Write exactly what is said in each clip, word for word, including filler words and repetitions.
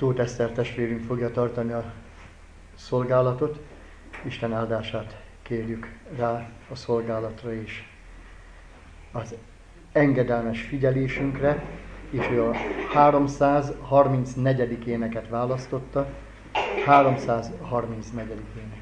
Tóth Eszter testvérünk fogja tartani a szolgálatot. Isten áldását kérjük rá a szolgálatra is. Az engedelmes figyelésünkre, és ő a háromszázharmincnegyedik éneket választotta. háromszázharmincnegyedik ének.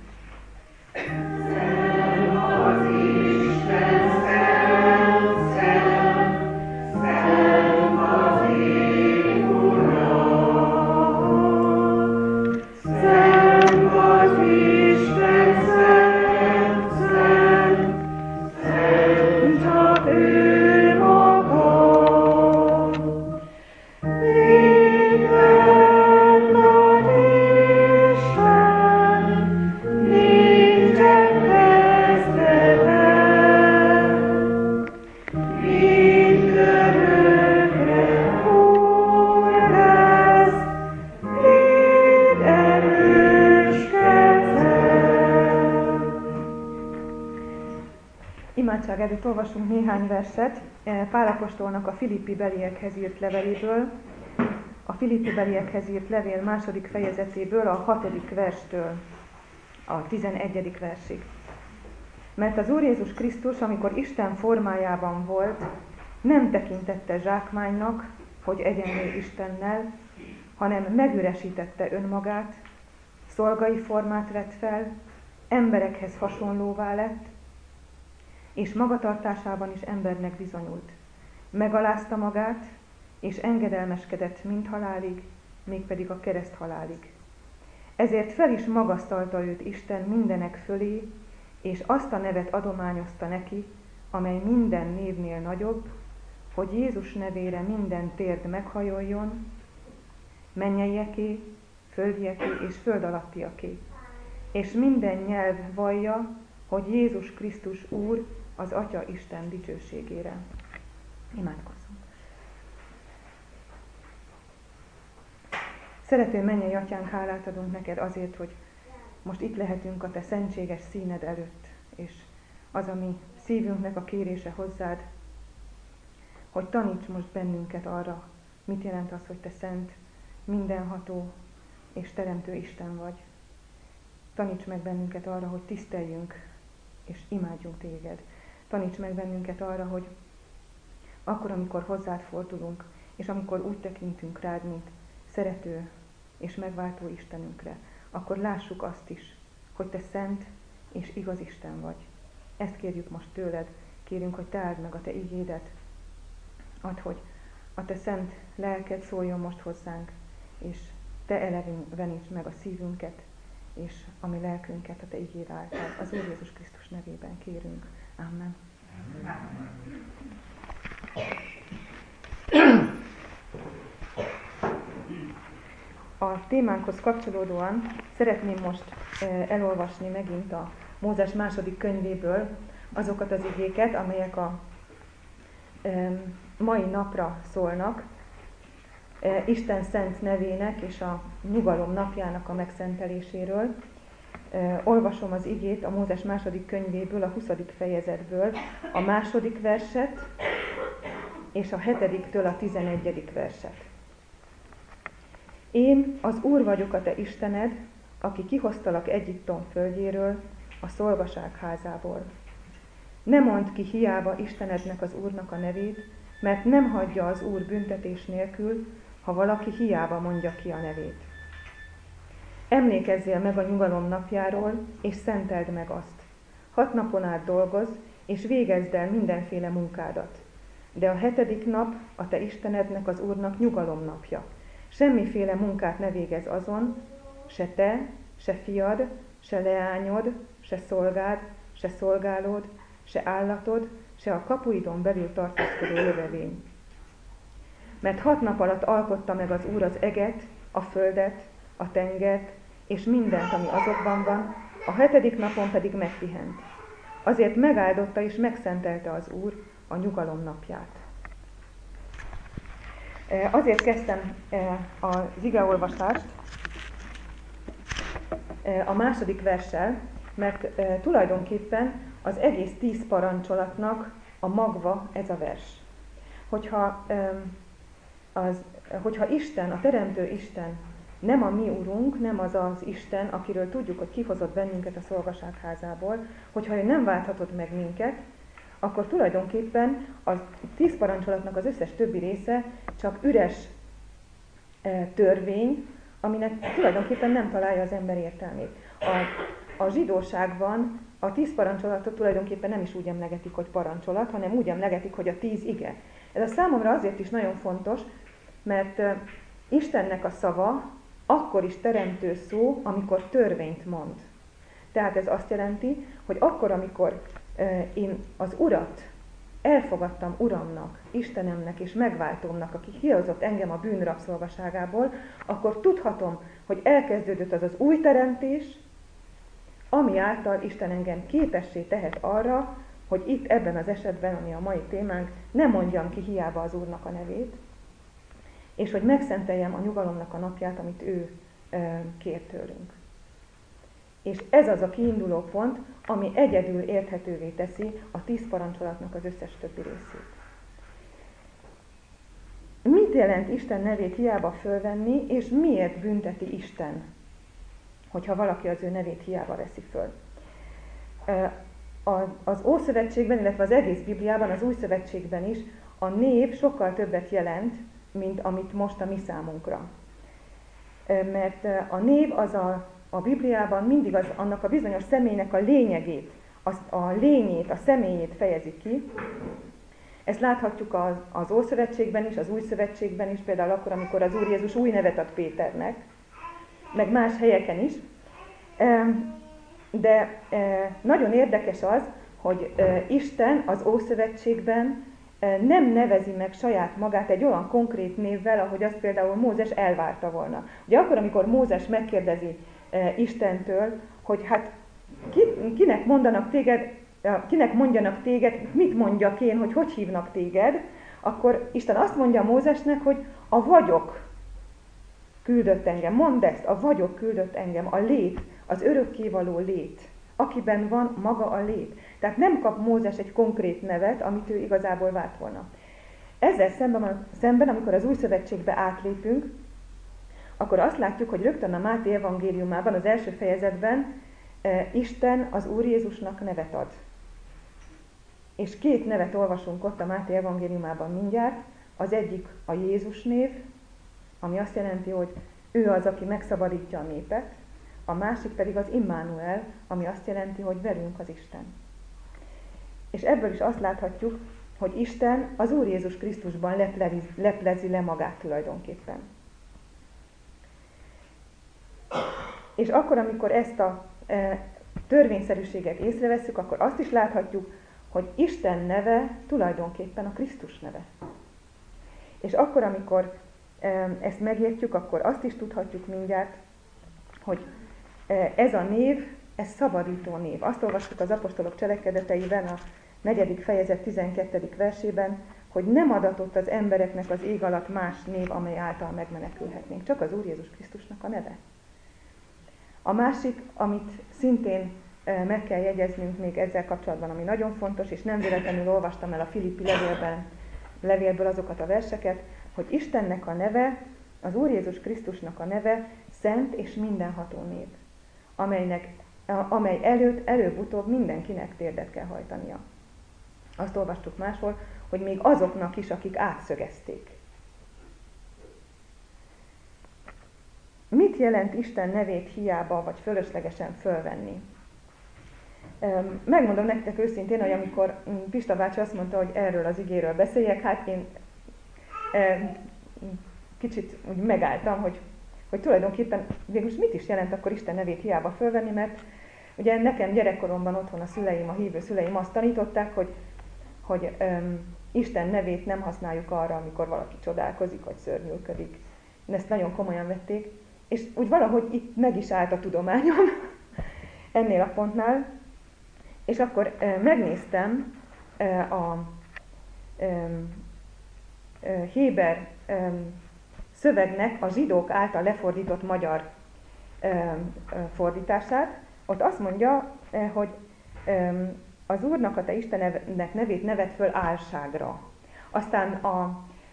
Imádság előtt olvasunk néhány verset Pál apostolnak a Filippi beliekhez írt leveléből, a Filippi beliekhez írt levél második fejezetéből, a hatodik verstől a tizenegyedik versig. Mert az Úr Jézus Krisztus, amikor Isten formájában volt, nem tekintette zsákmánynak, hogy egyenlő Istennel, hanem megüresítette önmagát, szolgai formát vett fel, emberekhez hasonlóvá lett, és magatartásában is embernek bizonyult. Megalázta magát, és engedelmeskedett mind halálig, mégpedig a kereszt halálig. Ezért fel is magasztalta őt Isten mindenek fölé, és azt a nevet adományozta neki, amely minden névnél nagyobb, hogy Jézus nevére minden térd meghajoljon, mennyeieké, földieké és föld alattiaké, és minden nyelv vallja, hogy Jézus Krisztus Úr, az Atya Isten dicsőségére. Imádkozzunk. Szerető mennyei Atyánk, hálát adunk neked azért, hogy most itt lehetünk a te szentséges színed előtt, és az, ami szívünknek a kérése hozzád, hogy taníts most bennünket arra, mit jelent az, hogy te szent, mindenható és teremtő Isten vagy. Taníts meg bennünket arra, hogy tiszteljünk és imádjunk téged. Taníts meg bennünket arra, hogy akkor, amikor hozzád fordulunk, és amikor úgy tekintünk rád, mint szerető és megváltó Istenünkre, akkor lássuk azt is, hogy te szent és igaz Isten vagy. Ezt kérjük most tőled, kérünk, hogy te áld meg a te igédet, add, hogy a te szent lelked szóljon most hozzánk, és te elevenítsd meg a szívünket, és a mi lelkünket a te igéd által. Az Úr Jézus Krisztus nevében kérünk. Amen. A témánkhoz kapcsolódóan szeretném most elolvasni megint a Mózes második könyvéből azokat az igéket, amelyek a mai napra szólnak, Isten szent nevének és a nyugalom napjának a megszenteléséről. Olvasom az igét a Mózes második könyvéből, a huszadik fejezetből, a második verset, és a hetediktől a tizenegyedik verset. Én az Úr vagyok a te Istened, aki kihoztalak Egyiptom földjéről, a szolgaság házából. Ne mondd ki hiába Istenednek, az Úrnak a nevét, mert nem hagyja az Úr büntetés nélkül, ha valaki hiába mondja ki a nevét. Emlékezzél meg a nyugalom napjáról, és szenteld meg azt. Hat napon át dolgozz, és végezd el mindenféle munkádat. De a hetedik nap a te Istenednek, az Úrnak nyugalom napja. Semmiféle munkát ne végezz azon, se te, se fiad, se leányod, se szolgád, se szolgálód, se állatod, se a kapuidon belül tartózkodó lövevény. Mert hat nap alatt alkotta meg az Úr az eget, a földet, a tengert, és mindent, ami azokban van, a hetedik napon pedig megpihent. Azért megáldotta és megszentelte az Úr a nyugalom napját. Azért kezdtem az igeolvasást a második verssel, mert tulajdonképpen az egész tíz parancsolatnak a magva ez a vers. Hogyha az hogyha Isten, a Teremtő Isten nem a mi Urunk, nem az az Isten, akiről tudjuk, hogy kihozott bennünket a szolgaságházából, hogyha ő nem válthatott meg minket, akkor tulajdonképpen a tíz parancsolatnak az összes többi része csak üres törvény, aminek tulajdonképpen nem találja az ember értelmét. A, a zsidóságban a tíz parancsolatot tulajdonképpen nem is úgy emlegetik, hogy parancsolat, hanem úgy emlegetik, hogy a tíz ige. Ez a számomra azért is nagyon fontos, mert Istennek a szava akkor is teremtő szó, amikor törvényt mond. Tehát ez azt jelenti, hogy akkor, amikor én az Urat elfogadtam Uramnak, Istenemnek és megváltómnak, aki kihozott engem a bűn rabszolgaságából, akkor tudhatom, hogy elkezdődött az az új teremtés, ami által Isten engem képessé tehet arra, hogy itt ebben az esetben, ami a mai témánk, ne mondjam ki hiába az Úrnak a nevét, és hogy megszenteljem a nyugalomnak a napját, amit ő e, kér tőlünk. És ez az a kiinduló pont, ami egyedül érthetővé teszi a tíz parancsolatnak az összes többi részét. Mit jelent Isten nevét hiába fölvenni, és miért bünteti Isten, hogyha valaki az ő nevét hiába veszi föl? Az Ószövetségben, illetve az egész Bibliában, az Új Szövetségben is a név sokkal többet jelent, mint amit most a mi számunkra. Mert a név az a, a Bibliában mindig az, annak a bizonyos személynek a lényegét, az, a lényét, a személyét fejezi ki. Ezt láthatjuk az, az Ószövetségben is, az Új Szövetségben is, például akkor, amikor az Úr Jézus új nevet ad Péternek, meg más helyeken is. De nagyon érdekes az, hogy Isten az Ószövetségben nem nevezi meg saját magát egy olyan konkrét névvel, ahogy azt például Mózes elvárta volna. Ugye akkor, amikor Mózes megkérdezi Istentől, hogy hát kinek mondanak téged, kinek mondjanak téged, mit mondjak én, hogy hogy hívnak téged, akkor Isten azt mondja Mózesnek, hogy a vagyok küldött engem. Mondd ezt, a vagyok küldött engem, a lét, az örökkévaló lét, akiben van maga a lét. Tehát nem kap Mózes egy konkrét nevet, amit ő igazából várt volna. Ezzel szemben, szemben, amikor az Új Szövetségbe átlépünk, akkor azt látjuk, hogy rögtön a Máté evangéliumában, az első fejezetben Isten az Úr Jézusnak nevet ad. És két nevet olvasunk ott a Máté evangéliumában mindjárt. Az egyik a Jézus név, ami azt jelenti, hogy ő az, aki megszabadítja a népet, a másik pedig az Immanuel, ami azt jelenti, hogy velünk az Isten. És ebből is azt láthatjuk, hogy Isten az Úr Jézus Krisztusban leplezi, leplezi le magát tulajdonképpen. És akkor, amikor ezt a e, törvényszerűséget észrevesszük, akkor azt is láthatjuk, hogy Isten neve tulajdonképpen a Krisztus neve. És akkor, amikor e, ezt megértjük, akkor azt is tudhatjuk mindjárt, hogy e, ez a név, ez szabadító név. Azt olvastuk az apostolok cselekedeteiben, a negyedik fejezet tizenkettedik versében, hogy nem adatott az embereknek az ég alatt más név, amely által megmenekülhetnénk. Csak az Úr Jézus Krisztusnak a neve. A másik, amit szintén meg kell jegyeznünk még ezzel kapcsolatban, ami nagyon fontos, és nem véletlenül olvastam el a Filippi levélben, levélből azokat a verseket, hogy Istennek a neve, az Úr Jézus Krisztusnak a neve szent és mindenható név, amelynek, amely előtt, előbb-utóbb mindenkinek térdet kell hajtania. Azt olvastuk máshol, hogy még azoknak is, akik átszögezték. Mit jelent Isten nevét hiába vagy fölöslegesen fölvenni? Megmondom nektek őszintén, hogy amikor Pista bácsi azt mondta, hogy erről az igéről beszéljek, hát én kicsit úgy megálltam, hogy, hogy tulajdonképpen végülis mit is jelent akkor Isten nevét hiába fölvenni, mert ugye nekem gyerekkoromban otthon a szüleim, a hívő szüleim azt tanították, hogy, hogy um, Isten nevét nem használjuk arra, amikor valaki csodálkozik, vagy szörnyűködik. Ezt nagyon komolyan vették, és úgy valahogy itt meg is állt a tudományom ennél a pontnál, és akkor e, megnéztem e, a e, e, Héber e, szövegnek a zsidók által lefordított magyar e, e, fordítását. Ott azt mondja, e, hogy e, az Úrnak a te Istennek nevét nevet föl álságra. Aztán a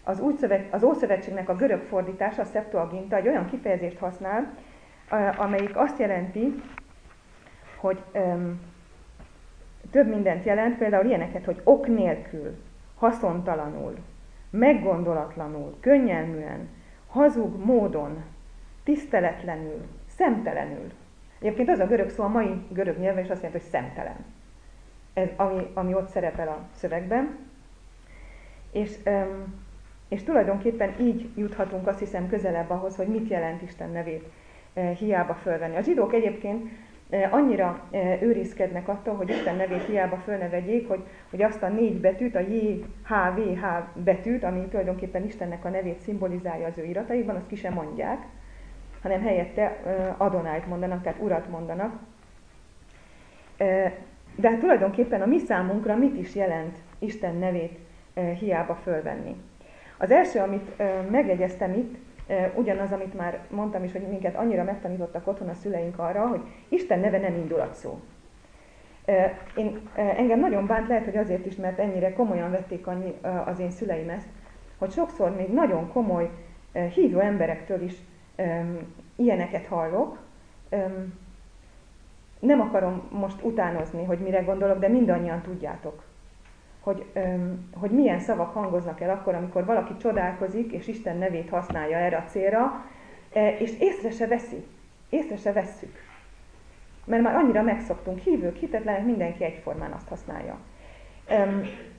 Az, új szöveg, az Ószövetségnek a görög fordítása, a Septuaginta egy olyan kifejezést használ, amelyik azt jelenti, hogy öm, több mindent jelent, például ilyeneket, hogy ok nélkül, haszontalanul, meggondolatlanul, könnyelműen, hazug módon, tiszteletlenül, szemtelenül. Egyébként az a görög szó a mai görög nyelven is azt jelenti, hogy szemtelen. Ez, ami, ami ott szerepel a szövegben. És, öm, és tulajdonképpen így juthatunk, azt hiszem, közelebb ahhoz, hogy mit jelent Isten nevét e, hiába fölvenni. A zsidók egyébként e, annyira e, őrizkednek attól, hogy Isten nevét hiába fölnevedjék, hogy, hogy azt a négy betűt, a J H V H betűt, ami tulajdonképpen Istennek a nevét szimbolizálja az ő irataikban, azt ki sem mondják, hanem helyette e, Adonájt mondanak, tehát Urat mondanak. E, de hát tulajdonképpen a mi számunkra mit is jelent Isten nevét e, hiába fölvenni? Az első, amit e, megjegyeztem itt, e, ugyanaz, amit már mondtam is, hogy minket annyira megtanítottak otthon a szüleink arra, hogy Isten neve nem indulatszó. E, én, e, engem nagyon bánt, lehet, hogy azért is, mert ennyire komolyan vették annyi, e, az én szüleim ezt, hogy sokszor még nagyon komoly e, hívő emberektől is e, ilyeneket hallok. E, nem akarom most utánozni, hogy mire gondolok, de mindannyian tudjátok, hogy, öm, hogy milyen szavak hangoznak el akkor, amikor valaki csodálkozik, és Isten nevét használja erre a célra, és észre se veszi, észre se vesszük. Mert már annyira megszoktunk, hívők, hitetlenek, mindenki egyformán azt használja. Öm,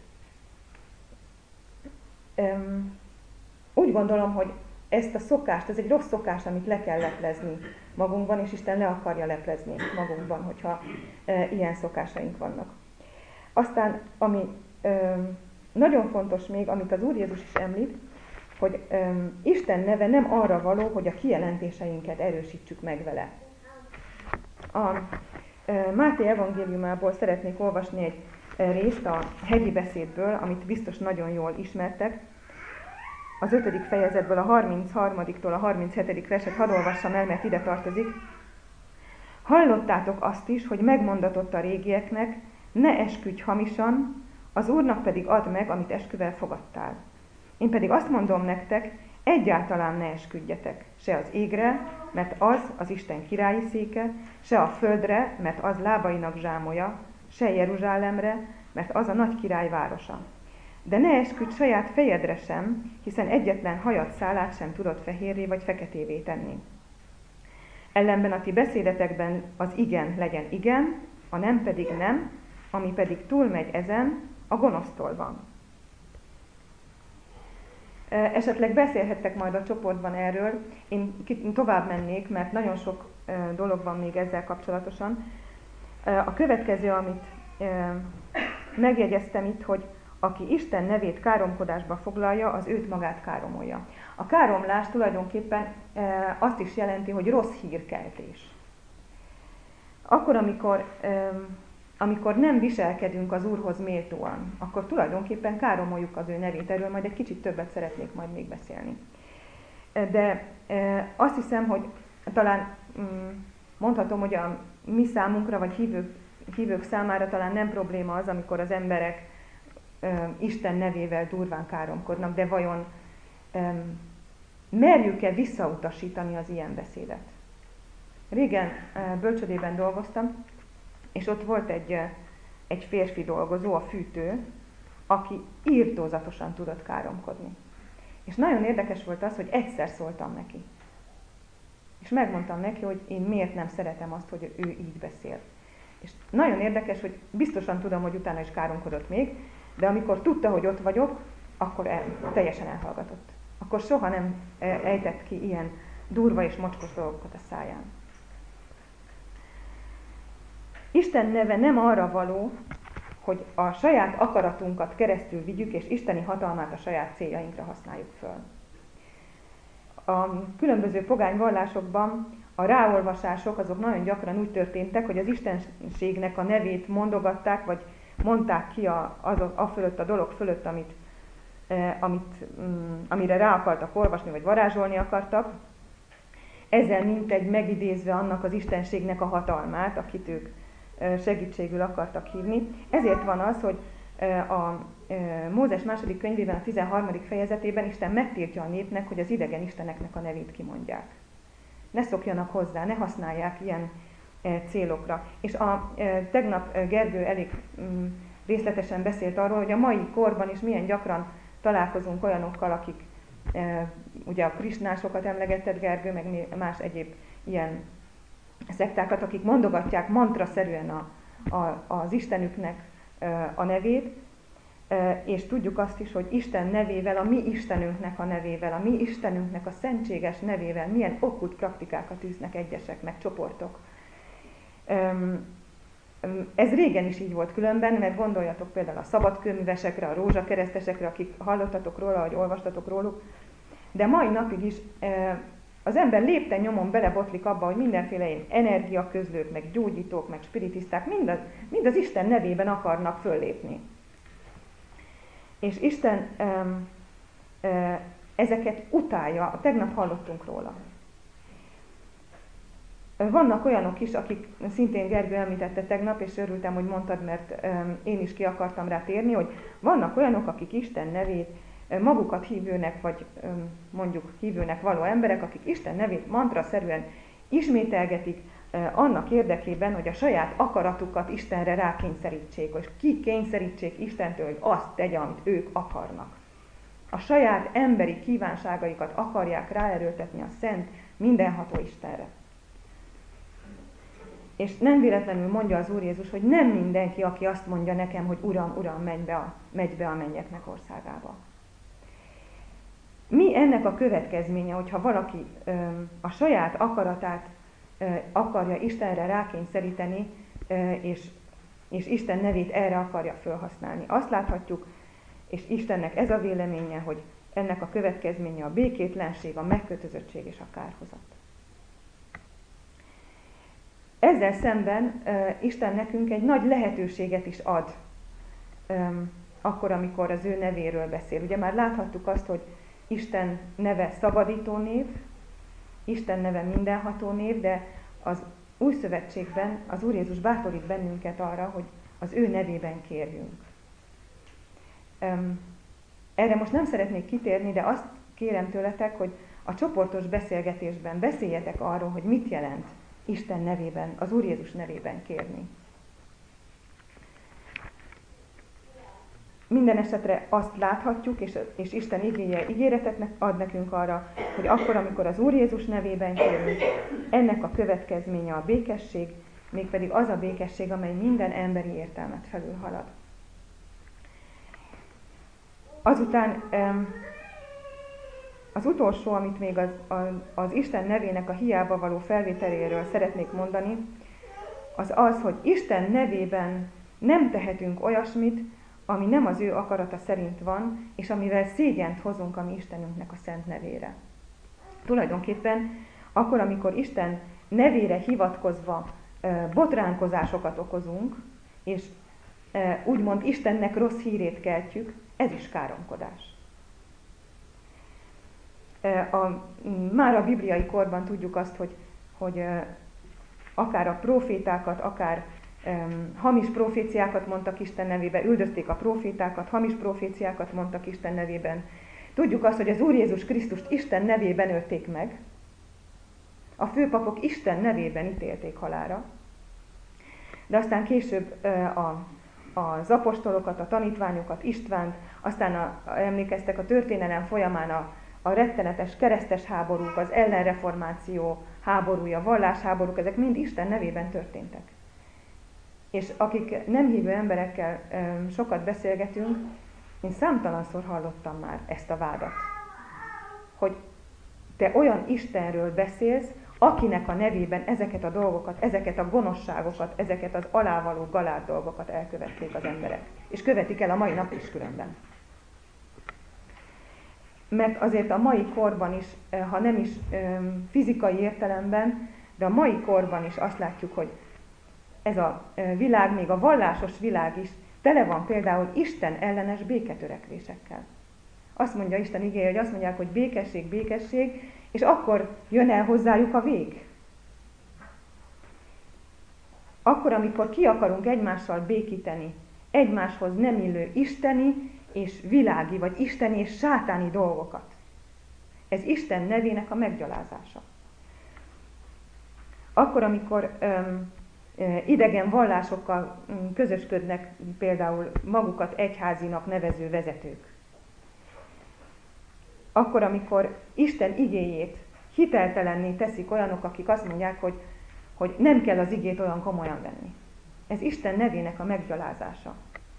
öm, úgy gondolom, hogy ezt a szokást, ez egy rossz szokás, amit le kell leplezni magunkban, és Isten le akarja leplezni magunkban, hogyha e, ilyen szokásaink vannak. Aztán, ami e, nagyon fontos még, amit az Úr Jézus is említ, hogy e, Isten neve nem arra való, hogy a kijelentéseinket erősítsük meg vele. A e, Máté evangéliumából szeretnék olvasni egy e, részt a hegyi beszédből, amit biztos nagyon jól ismertek. Az ötödik fejezetből a harmincharmadiktól a harminchetedik verset hadd olvassam el, mert ide tartozik. Hallottátok azt is, hogy megmondatott a régieknek, ne esküdj hamisan, az Úrnak pedig add meg, amit esküvel fogadtál. Én pedig azt mondom nektek, egyáltalán ne esküdjetek, se az égre, mert az az Isten királyi széke, se a földre, mert az lábainak zsámolya, se Jeruzsálemre, mert az a nagy király városa. De ne esküdj saját fejedre sem, hiszen egyetlen hajad szálát sem tudod fehérré vagy feketévé tenni. Ellenben a ti beszédetekben az igen legyen igen, a nem pedig nem, ami pedig túlmegy ezen, a gonosztól van. Esetleg beszélhettek majd a csoportban erről, én tovább mennék, mert nagyon sok dolog van még ezzel kapcsolatosan. A következő, amit megjegyeztem itt, hogy aki Isten nevét káromkodásba foglalja, az őt magát káromolja. A káromlás tulajdonképpen e, azt is jelenti, hogy rossz hírkeltés. Akkor, amikor, e, amikor nem viselkedünk az Úrhoz méltóan, akkor tulajdonképpen káromoljuk az ő nevét. Erről majd egy kicsit többet szeretnék majd még beszélni. De e, azt hiszem, hogy talán mm, mondhatom, hogy a mi számunkra, vagy hívők, hívők számára talán nem probléma az, amikor az emberek Isten nevével durván káromkodnak, de vajon um, merjük-e visszautasítani az ilyen beszédet? Régen uh, bölcsödében dolgoztam, és ott volt egy, uh, egy férfi dolgozó, a fűtő, aki irtózatosan tudott káromkodni. És nagyon érdekes volt az, hogy egyszer szóltam neki. És megmondtam neki, hogy én miért nem szeretem azt, hogy ő így beszél. És nagyon érdekes, hogy biztosan tudom, hogy utána is káromkodott még, de amikor tudta, hogy ott vagyok, akkor el, teljesen elhallgatott. Akkor soha nem ejtett ki ilyen durva és mocskos dolgokat a száján. Isten neve nem arra való, hogy a saját akaratunkat keresztül vigyük, és isteni hatalmát a saját céljainkra használjuk föl. A különböző pogány vallásokban a ráolvasások azok nagyon gyakran úgy történtek, hogy az istenségnek a nevét mondogatták, vagy mondták ki a, az, a fölött, a dolog fölött, amit, eh, amit, mm, amire rá akartak olvasni, vagy varázsolni akartak. Ezzel mintegy megidézve annak az istenségnek a hatalmát, akit ők eh, segítségül akartak hívni. Ezért van az, hogy A Mózes második könyvében, a tizenharmadik fejezetében Isten megtiltja a népnek, hogy az idegen isteneknek a nevét kimondják. Ne szokjanak hozzá, ne használják ilyen célokra. És a, tegnap Gergő elég részletesen beszélt arról, hogy a mai korban is milyen gyakran találkozunk olyanokkal, akik ugye a krisnásokat emlegetted, Gergő, meg más egyéb ilyen szektákat, akik mondogatják mantraszerűen a, a, az Istenüknek a nevét, és tudjuk azt is, hogy Isten nevével, a mi Istenünknek a nevével, a mi Istenünknek a szentséges nevével milyen okkult praktikákat űznek egyesek, meg csoportok. Ez régen is így volt különben, mert gondoljatok például a szabadkőművesekre, a rózsakeresztesekre, akik hallottatok róla, vagy olvastatok róluk, de mai napig is az ember lépten nyomon belebotlik abba, hogy mindenféle ilyen energiaközlők, meg gyógyítók, meg spiritiszták mind az, mind az Isten nevében akarnak föllépni. És Isten um, uh, ezeket utálja, tegnap hallottunk róla. Vannak olyanok is, akik szintén Gergő említette tegnap, és örültem, hogy mondtad, mert um, én is ki akartam rá térni, hogy vannak olyanok, akik Isten nevét, magukat hívőnek, vagy um, mondjuk hívőnek való emberek, akik Isten nevét mantraszerűen ismételgetik uh, annak érdekében, hogy a saját akaratukat Istenre rákényszerítsék, és kikényszerítsék Istentől, hogy azt tegye, amit ők akarnak. A saját emberi kívánságaikat akarják ráerőltetni a szent, mindenható Istenre. És nem véletlenül mondja az Úr Jézus, hogy nem mindenki, aki azt mondja nekem, hogy Uram, Uram, menj be a, megy be a mennyeknek országába. Mi ennek a következménye, hogyha valaki ö, a saját akaratát ö, akarja Istenre rákényszeríteni, ö, és, és Isten nevét erre akarja felhasználni? Azt láthatjuk, és Istennek ez a véleménye, hogy ennek a következménye a békétlenség, a megkötözöttség és a kárhozat. Ezzel szemben uh, Isten nekünk egy nagy lehetőséget is ad, um, akkor, amikor az ő nevéről beszél. Ugye már láthattuk azt, hogy Isten neve szabadító név, Isten neve mindenható név, de az Új Szövetségben az Úr Jézus bátorít bennünket arra, hogy az ő nevében kérjünk. Um, erre most nem szeretnék kitérni, de azt kérem tőletek, hogy a csoportos beszélgetésben beszéljetek arról, hogy mit jelent Isten nevében, az Úr Jézus nevében kérni. Minden esetre azt láthatjuk, és, és Isten igéje ígéretet ad nekünk arra, hogy akkor, amikor az Úr Jézus nevében kérünk, ennek a következménye a békesség, mégpedig az a békesség, amely minden emberi értelmet felülhalad. Azután az utolsó, amit még az, az, az Isten nevének a hiába való felvételéről szeretnék mondani, az az, hogy Isten nevében nem tehetünk olyasmit, ami nem az ő akarata szerint van, és amivel szégyent hozunk a mi Istenünknek a szent nevére. Tulajdonképpen akkor, amikor Isten nevére hivatkozva e, botránkozásokat okozunk, és e, úgymond Istennek rossz hírét keltjük, ez is káromkodás. A, már a bibliai korban tudjuk azt, hogy, hogy akár a profétákat, akár um, hamis proféciákat mondtak Isten nevében, üldözték a profétákat, hamis proféciákat mondtak Isten nevében. Tudjuk azt, hogy az Úr Jézus Krisztust Isten nevében ölték meg, a főpapok Isten nevében ítélték halálra, de aztán később a, az apostolokat, a tanítványokat, Istvánt, aztán a, emlékeztek a történelem folyamán a A rettenetes keresztes háborúk, az ellenreformáció háborúja, vallásháborúk, ezek mind Isten nevében történtek. És akik nem hívő emberekkel sokat beszélgetünk, én számtalanszor hallottam már ezt a vádat, hogy te olyan Istenről beszélsz, akinek a nevében ezeket a dolgokat, ezeket a gonoszságokat, ezeket az alávaló galád dolgokat elkövették az emberek. És követik el a mai nap is különben. Mert azért a mai korban is, ha nem is fizikai értelemben, de a mai korban is azt látjuk, hogy ez a világ, még a vallásos világ is tele van például Isten ellenes béketörekvésekkel. Azt mondja Isten igéje, hogy azt mondják, hogy békesség, békesség, és akkor jön el hozzájuk a vég. Akkor, amikor ki akarunk egymással békíteni egymáshoz nem illő isteni és világi, vagy isteni és sátáni dolgokat. Ez Isten nevének a meggyalázása. Akkor, amikor öm, idegen vallásokkal közösködnek például magukat egyházinak nevező vezetők. Akkor, amikor Isten igéjét hiteltelenné teszik olyanok, akik azt mondják, hogy, hogy nem kell az igét olyan komolyan venni. Ez Isten nevének a meggyalázása.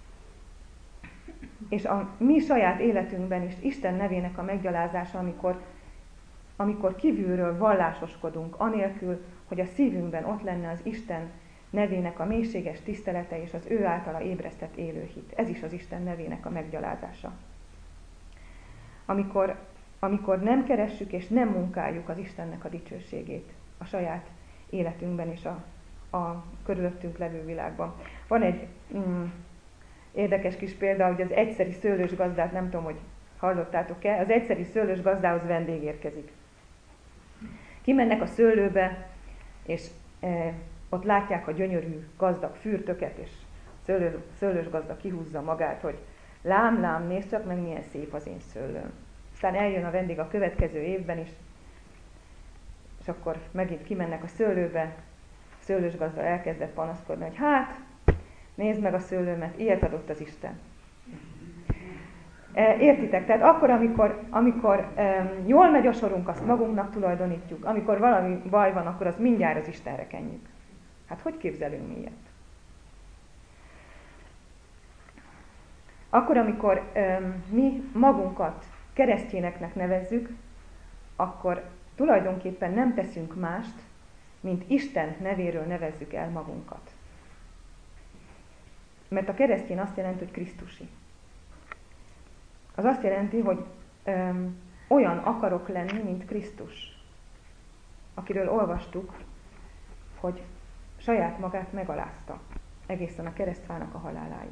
És a mi saját életünkben is Isten nevének a meggyalázása, amikor, amikor kívülről vallásoskodunk, anélkül, hogy a szívünkben ott lenne az Isten nevének a mélységes tisztelete és az ő általa ébresztett élő hit. Ez is az Isten nevének a meggyalázása. Amikor, amikor nem keressük és nem munkáljuk az Istennek a dicsőségét a saját életünkben és a, a körülöttünk levő világban. Van egy mm, érdekes kis példa, hogy az egyszeri szőlős gazdát, nem tudom, hogy hallottátok-e, az egyszeri szőlős gazdához vendég érkezik. Kimennek a szőlőbe, és e, ott látják a gyönyörű, gazdag fürtöket, és szőlő, szőlős gazda kihúzza magát, hogy lám, lám, nézd csak meg, milyen szép az én szőlőm. Aztán eljön a vendég a következő évben is, és akkor megint kimennek a szőlőbe, a szőlős gazda elkezdett panaszkodni, hogy hát, nézd meg a szőlőmet, ilyet adott az Isten. Értitek? Tehát akkor, amikor, amikor um, jól megy a sorunk, azt magunknak tulajdonítjuk. Amikor valami baj van, akkor azt mindjárt az Istenre kenjük. Hát hogy képzelünk mi ilyet? Akkor, amikor um, mi magunkat keresztényeknek nevezzük, akkor tulajdonképpen nem teszünk mást, mint Isten nevéről nevezzük el magunkat. Mert a keresztény azt jelenti, hogy Krisztusi. Az azt jelenti, hogy öm, olyan akarok lenni, mint Krisztus, akiről olvastuk, hogy saját magát megalázta egészen a keresztfának a haláláig.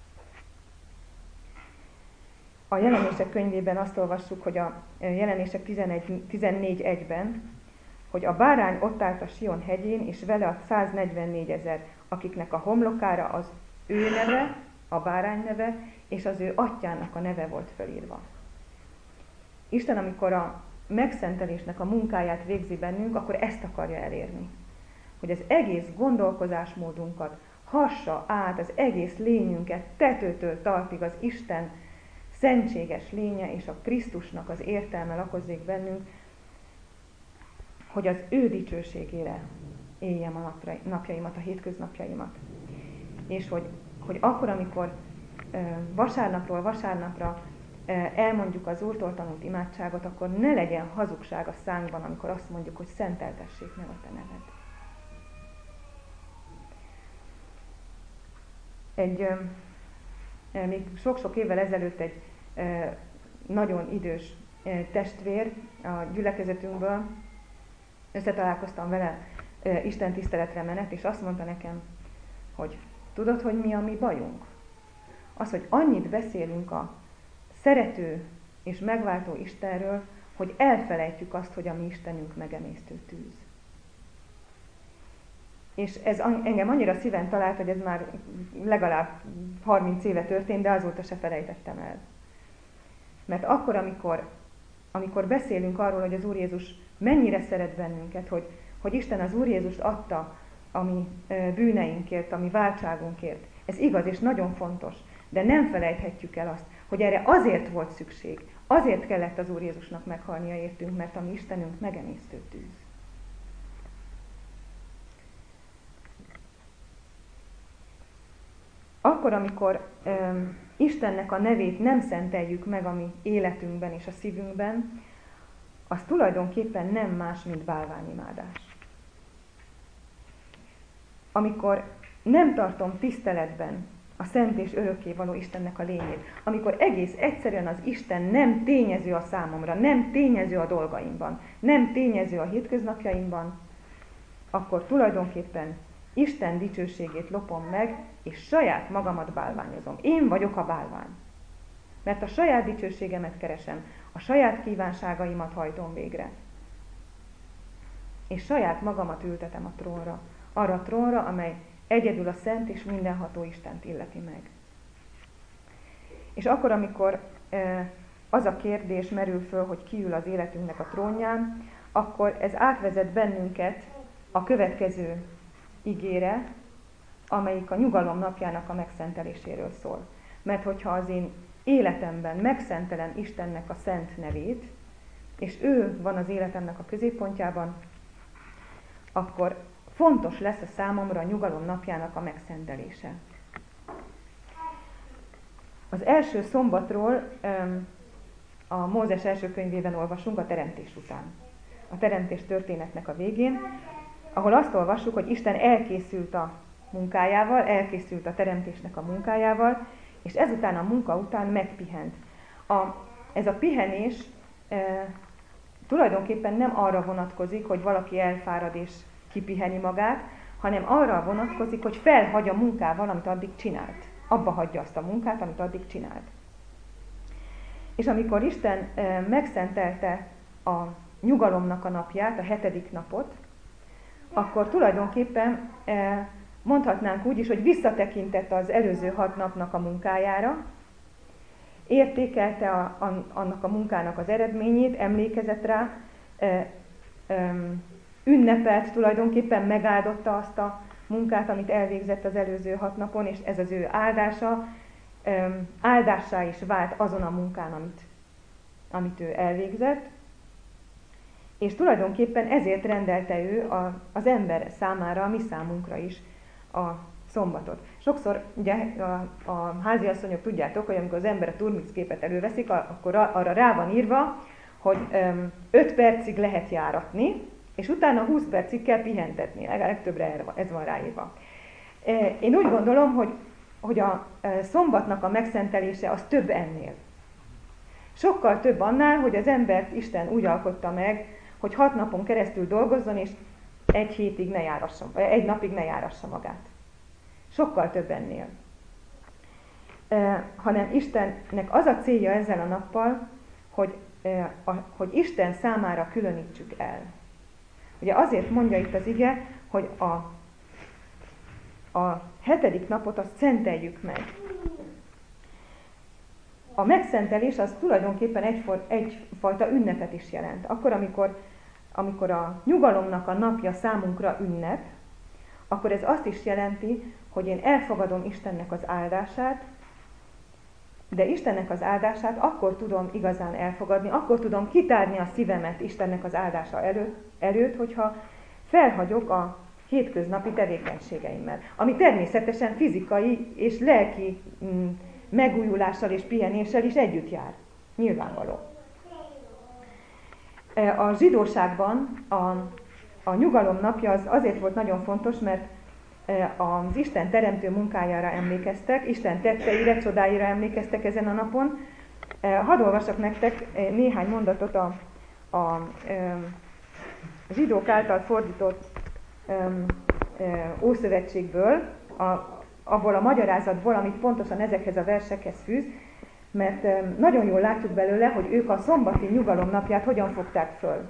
A Jelenések könyvében azt olvassuk, hogy a Jelenések tizennégy egyben, hogy a bárány ott állt a Sion hegyén, és vele a száznegyvennégy ezer, akiknek a homlokára az ő neve, a bárány neve, és az ő atyának a neve volt felírva. Isten, amikor a megszentelésnek a munkáját végzi bennünk, akkor ezt akarja elérni. Hogy az egész gondolkozásmódunkat hassa át, az egész lényünket tetőtől talpig az Isten szentséges lénye és a Krisztusnak az értelme lakozzék bennünk, hogy az ő dicsőségére éljem a napra, napjaimat, a hétköznapjaimat. És hogy, hogy akkor, amikor vasárnapról vasárnapra elmondjuk az Úrtól tanult imádságot, akkor ne legyen hazugság a szánkban, amikor azt mondjuk, hogy szenteltessék meg a te neved. Egy, még sok-sok évvel ezelőtt egy nagyon idős testvér a gyülekezetünkből, összetalálkoztam vele Isten tiszteletre menet, és azt mondta nekem, hogy tudod, hogy mi a mi bajunk? Az, hogy annyit beszélünk a szerető és megváltó Istenről, hogy elfelejtjük azt, hogy a mi Istenünk megemésztő tűz. És ez engem annyira szíven talált, hogy ez már legalább harminc éve történt, de azóta se felejtettem el. Mert akkor, amikor, amikor beszélünk arról, hogy az Úr Jézus mennyire szeret bennünket, hogy, hogy Isten az Úr Jézust adta a mi bűneinkért, a mi váltságunkért, ez igaz és nagyon fontos, de nem felejthetjük el azt, hogy erre azért volt szükség, azért kellett az Úr Jézusnak meghalnia értünk, mert a mi Istenünk megemésztő tűz. Akkor, amikor um, Istennek a nevét nem szenteljük meg a mi életünkben és a szívünkben, az tulajdonképpen nem más, mint bálványimádás. Amikor nem tartom tiszteletben a szent és örökkévaló Istennek a lényét, amikor egész egyszerűen az Isten nem tényező a számomra, nem tényező a dolgaimban, nem tényező a hétköznapjaimban, akkor tulajdonképpen Isten dicsőségét lopom meg, és saját magamat bálványozom. Én vagyok a bálvány. Mert a saját dicsőségemet keresem, a saját kívánságaimat hajtom végre. És saját magamat ültetem a trónra, arra a trónra, amely egyedül a szent és mindenható Istent illeti meg. És akkor, amikor az a kérdés merül föl, hogy ki ül az életünknek a trónján, akkor ez átvezet bennünket a következő igére, amelyik a nyugalom napjának a megszenteléséről szól. Mert hogyha az én életemben megszentelem Istennek a szent nevét, és ő van az életemnek a középpontjában, akkor fontos lesz a számomra a nyugalom napjának a megszentelése. Az első szombatról a Mózes első könyvében olvasunk a teremtés után. A teremtés történetnek a végén, ahol azt olvassuk, hogy Isten elkészült a munkájával, elkészült a teremtésnek a munkájával, és ezután a munka után megpihent. A, ez a pihenés e, tulajdonképpen nem arra vonatkozik, hogy valaki elfárad és kipiheni magát, hanem arra vonatkozik, hogy felhagy a munkával, amit addig csinált. Abba hagyja azt a munkát, amit addig csinált. És amikor Isten e, megszentelte a nyugalomnak a napját, a hetedik napot, akkor tulajdonképpen e, mondhatnánk úgy is, hogy visszatekintett az előző hat napnak a munkájára, értékelte a, a, annak a munkának az eredményét, emlékezett rá, e, e, ünnepelt tulajdonképpen, megáldotta azt a munkát, amit elvégzett az előző hat napon, és ez az ő áldása, e, áldássá is vált azon a munkán, amit, amit ő elvégzett, és tulajdonképpen ezért rendelte ő a, az ember számára, a mi számunkra is a szombatot. Sokszor ugye a, a háziasszonyok tudjátok, hogy amikor az ember a turmic képet előveszik, akkor arra rá van írva, hogy öt percig lehet járatni, és utána húsz percig kell pihentetni. Legtöbbre ez van ráírva. Én úgy gondolom, hogy, hogy a szombatnak a megszentelése az több ennél. Sokkal több annál, hogy az embert Isten úgy alkotta meg, hogy hat napon keresztül dolgozzon, és egy hétig ne járassa, egy napig ne járassa magát. Sokkal több ennél. E, hanem Istennek az a célja ezzel a nappal, hogy, e, a, hogy Isten számára különítsük el. Ugye azért mondja itt az ige, hogy a, a hetedik napot azt szenteljük meg. A megszentelés az tulajdonképpen egyfor, egyfajta ünnepet is jelent. Akkor, amikor, amikor a nyugalomnak a napja számunkra ünnep, akkor ez azt is jelenti, hogy én elfogadom Istennek az áldását, de Istennek az áldását akkor tudom igazán elfogadni, akkor tudom kitárni a szívemet Istennek az áldása előtt, előtt hogyha felhagyok a hétköznapi tevékenységeimmel, ami természetesen fizikai és lelki mm, megújulással és pihenéssel is együtt jár. Nyilvánvaló. A zsidóságban a, a nyugalom napja az azért volt nagyon fontos, mert az Isten teremtő munkájára emlékeztek, Isten tetteire, csodáira emlékeztek ezen a napon. Hadd olvassak nektek néhány mondatot a, a, a zsidók által fordított Ószövetségből, a, abból a magyarázatból, amit pontosan ezekhez a versekhez fűz, mert nagyon jól látjuk belőle, hogy ők a szombati nyugalom napját hogyan fogták föl.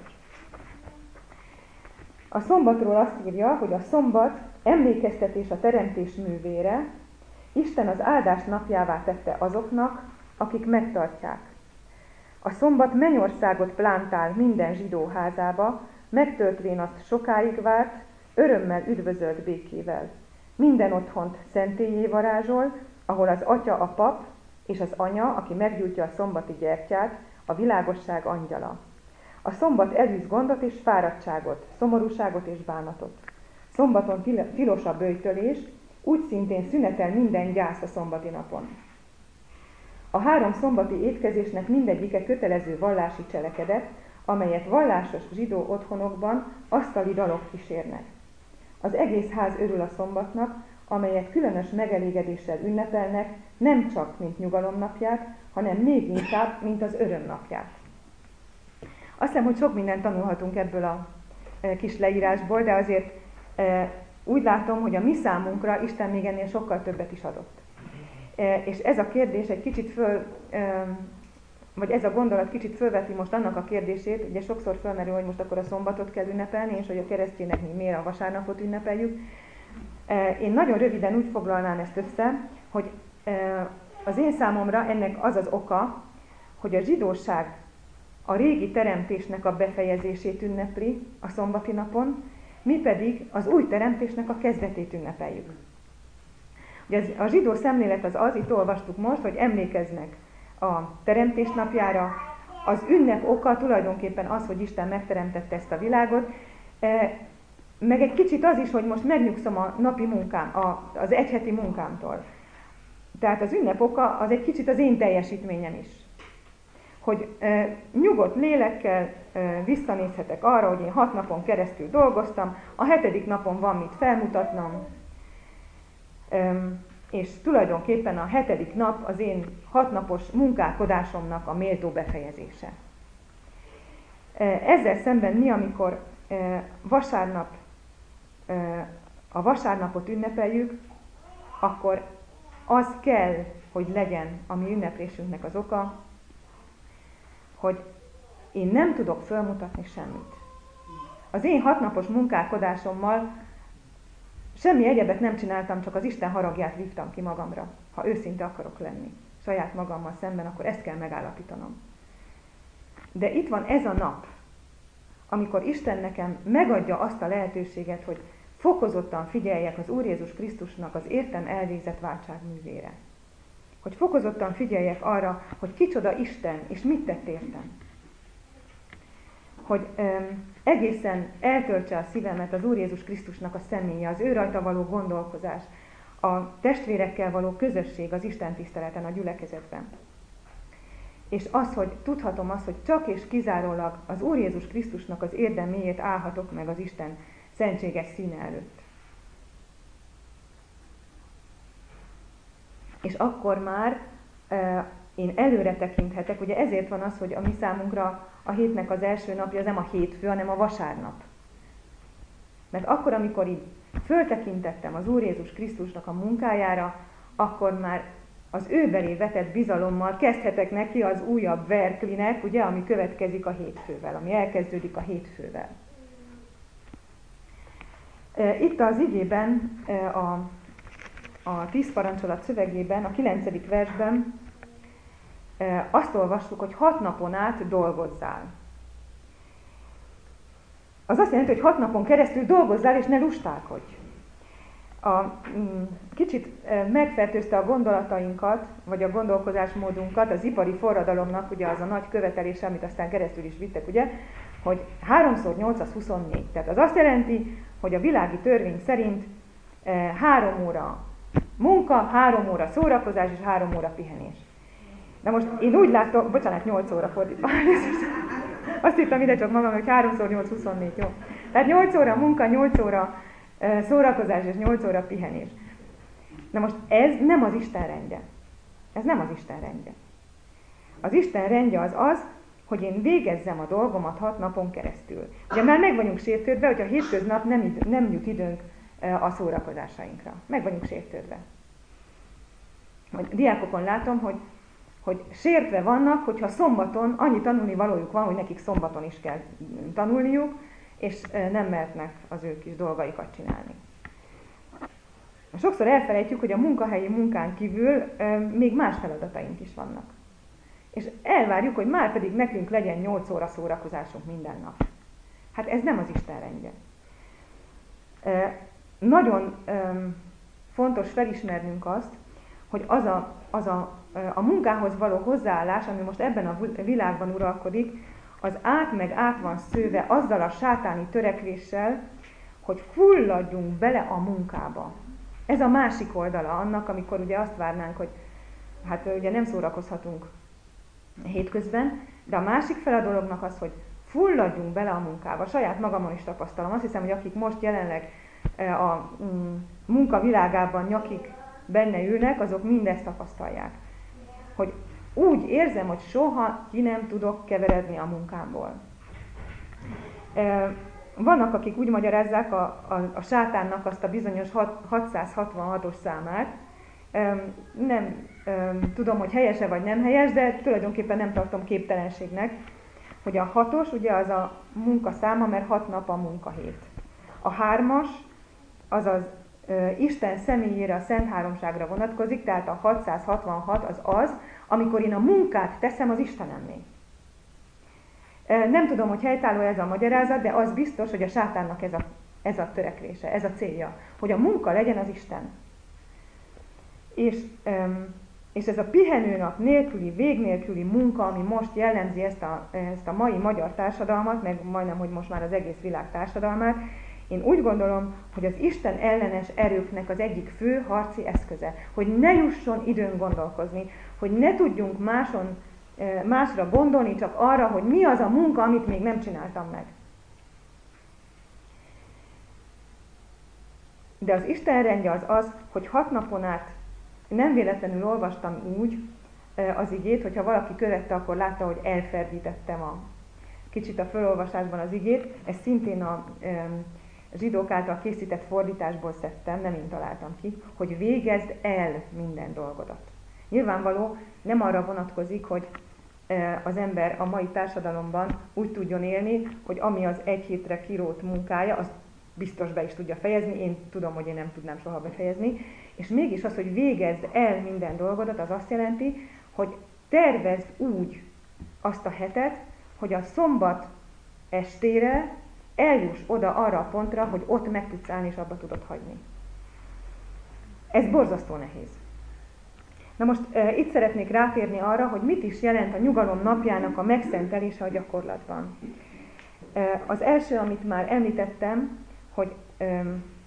A szombatról azt írja, hogy a szombat emlékeztetés a teremtés művére, Isten az áldás napjává tette azoknak, akik megtartják. A szombat mennyországot plántál minden zsidó házába, megtöltvén azt sokáig várt, örömmel üdvözölt békével. Minden otthont szentélyé varázsol, ahol az atya a pap, és az anya, aki meggyújtja a szombati gyertyát, a világosság angyala. A szombat elűz gondot és fáradtságot, szomorúságot és bánatot. Szombaton tilos a böjtölés, úgy szintén szünetel minden gyász a szombati napon. A három szombati étkezésnek mindegyike kötelező vallási cselekedet, amelyet vallásos zsidó otthonokban asztali dalok kísérnek. Az egész ház örül a szombatnak, amelyet különös megelégedéssel ünnepelnek, nem csak mint nyugalomnapját, hanem még inkább, mint az örömnapját. Azt hiszem, hogy sok mindent tanulhatunk ebből a kis leírásból, de azért úgy látom, hogy a mi számunkra Isten még ennél sokkal többet is adott. És ez a kérdés egy kicsit föl, vagy ez a gondolat kicsit fölveti most annak a kérdését, ugye sokszor fölmerül, hogy most akkor a szombatot kell ünnepelni, és hogy a keresztények mi miért a vasárnapot ünnepeljük. Én nagyon röviden úgy foglalnám ezt össze, hogy az én számomra ennek az az oka, hogy a zsidóság a régi teremtésnek a befejezését ünnepli a szombati napon, mi pedig az új teremtésnek a kezdetét ünnepeljük. Ugye a zsidó szemlélet az az, itt olvastuk most, hogy emlékeznek a teremtés napjára. Az ünnep oka tulajdonképpen az, hogy Isten megteremtette ezt a világot, meg egy kicsit az is, hogy most megnyugszom a napi munkám, az egyheti munkámtól. Tehát az ünnep oka az egy kicsit az én teljesítményem is. Hogy e, nyugodt lélekkel e, visszanézhetek arra, hogy én hat napon keresztül dolgoztam, a hetedik napon van mit felmutatnom, e, és tulajdonképpen a hetedik nap az én hatnapos munkálkodásomnak a méltó befejezése. E, ezzel szemben mi, amikor e, vasárnap, e, a vasárnapot ünnepeljük, akkor az kell, hogy legyen a mi ünneplésünknek az oka, hogy én nem tudok fölmutatni semmit. Az én hatnapos munkálkodásommal semmi egyebet nem csináltam, csak az Isten haragját vívtam ki magamra. Ha őszinte akarok lenni saját magammal szemben, akkor ezt kell megállapítanom. De itt van ez a nap, amikor Isten nekem megadja azt a lehetőséget, hogy fokozottan figyeljek az Úr Jézus Krisztusnak az értem elvégzett váltságművére. Hogy fokozottan figyeljek arra, hogy kicsoda Isten, és mit tett értem. Hogy um, egészen eltöltse a szívemet az Úr Jézus Krisztusnak a személye, az ő rajta való gondolkozás, a testvérekkel való közösség az Isten tiszteleten, a gyülekezetben. És az, hogy tudhatom azt, hogy csak és kizárólag az Úr Jézus Krisztusnak az érdeméjét állhatok meg az Isten szentséges színe előtt. És akkor már e, én előre tekinthetek, ugye ezért van az, hogy a mi számunkra a hétnek az első napja az nem a hétfő, hanem a vasárnap. Mert akkor, amikor így föltekintettem az Úr Jézus Krisztusnak a munkájára, akkor már az ő belé vetett bizalommal kezdhetek neki az újabb verklinek, ugye, ami következik a hétfővel, ami elkezdődik a hétfővel. Itt az igében, a, a tíz parancsolat szövegében, a kilencedik versben azt olvassuk, hogy hat napon át dolgozzál. Az azt jelenti, hogy hat napon keresztül dolgozzál, és ne lustálkodj. A, kicsit megfertőzte a gondolatainkat, vagy a gondolkozásmódunkat az ipari forradalomnak, ugye az a nagy követelése, amit aztán keresztül is vittek, ugye, hogy háromszor nyolc az huszonnégy. Tehát az azt jelenti, hogy a világi törvény szerint három óra munka, három óra szórakozás és három óra pihenés. De most én úgy látom, bocsánat, nyolc óra fordítva. Azt hittem ide csak magam, hogy háromszor nyolc huszonnégy, jó. Tehát nyolc óra munka, nyolc óra szórakozás és nyolc óra pihenés. Na most ez nem az Isten rendje. Ez nem az Isten rendje. Az Isten rendje az az, hogy én végezzem a dolgomat hat napon keresztül. Ugye már meg vagyunk sértődve, hogy a hétköznap nem, id- nem jut időnk a szórakozásainkra. Meg vagyunk sértődve. A diákokon látom, hogy, hogy sértve vannak, hogyha szombaton annyi tanulni valójuk van, hogy nekik szombaton is kell tanulniuk, és nem mehetnek az ő kis dolgaikat csinálni. Sokszor elfelejtjük, hogy a munkahelyi munkán kívül még más feladataink is vannak. És elvárjuk, hogy már pedig nekünk legyen nyolc óra szórakozásunk minden nap. Hát ez nem az Isten rendje. Nagyon fontos felismernünk azt, hogy az a, az a, a munkához való hozzáállás, ami most ebben a világban uralkodik, az át meg át van szőve azzal a sátáni törekvéssel, hogy fulladjunk bele a munkába. Ez a másik oldala annak, amikor ugye azt várnánk, hogy hát ugye nem szórakozhatunk hétközben, de a másik fel a dolognak az, hogy fulladjunk bele a munkába. Saját magamon is tapasztalom. Azt hiszem, hogy akik most jelenleg a munka világában nyakig benne ülnek, azok mindezt tapasztalják. Hogy úgy érzem, hogy soha ki nem tudok keveredni a munkámból. Vannak, akik úgy magyarázzák a, a, a sátánnak azt a bizonyos hatszázhatvanhatos számát. Nem tudom, hogy helyese vagy nem helyes, de tulajdonképpen nem tartom képtelenségnek, hogy a hatos ugye az a munkaszáma, mert hat nap a munkahét. A hármas az az Isten személyére, a Szent Háromságra vonatkozik, tehát a hatszázhatvanhat az az, amikor én a munkát teszem az Istenemmé. Nem tudom, hogy helytálló ez a magyarázat, de az biztos, hogy a sátánnak ez a, ez a törekvése, ez a célja, hogy a munka legyen az Isten. És, és ez a pihenőnap nélküli, vég nélküli munka, ami most jellemzi ezt a, ezt a mai magyar társadalmat, meg majdnem, hogy most már az egész világ társadalmát, én úgy gondolom, hogy az Isten ellenes erőknek az egyik fő harci eszköze, hogy ne jusson időn gondolkozni, hogy ne tudjunk máson, másra gondolni, csak arra, hogy mi az a munka, amit még nem csináltam meg. De az Isten rendje az az, hogy hat napon át nem véletlenül olvastam úgy az igét, hogyha valaki követte, akkor látta, hogy elferdítettem a kicsit a felolvasásban az igét. Ez szintén a zsidók által készített fordításból szedtem, nem én találtam ki, hogy végezd el minden dolgodat. Nyilvánvaló nem arra vonatkozik, hogy az ember a mai társadalomban úgy tudjon élni, hogy ami az egy hétre kirót munkája, az biztos be is tudja fejezni, én tudom, hogy én nem tudnám soha befejezni, és mégis az, hogy végezd el minden dolgodat, az azt jelenti, hogy tervezd úgy azt a hetet, hogy a szombat estére eljuss oda arra a pontra, hogy ott meg tudsz állni, és abba tudod hagyni. Ez borzasztó nehéz. Na most e, itt szeretnék rátérni arra, hogy mit is jelent a nyugalom napjának a megszentelése a gyakorlatban. E, az első, amit már említettem, hogy e,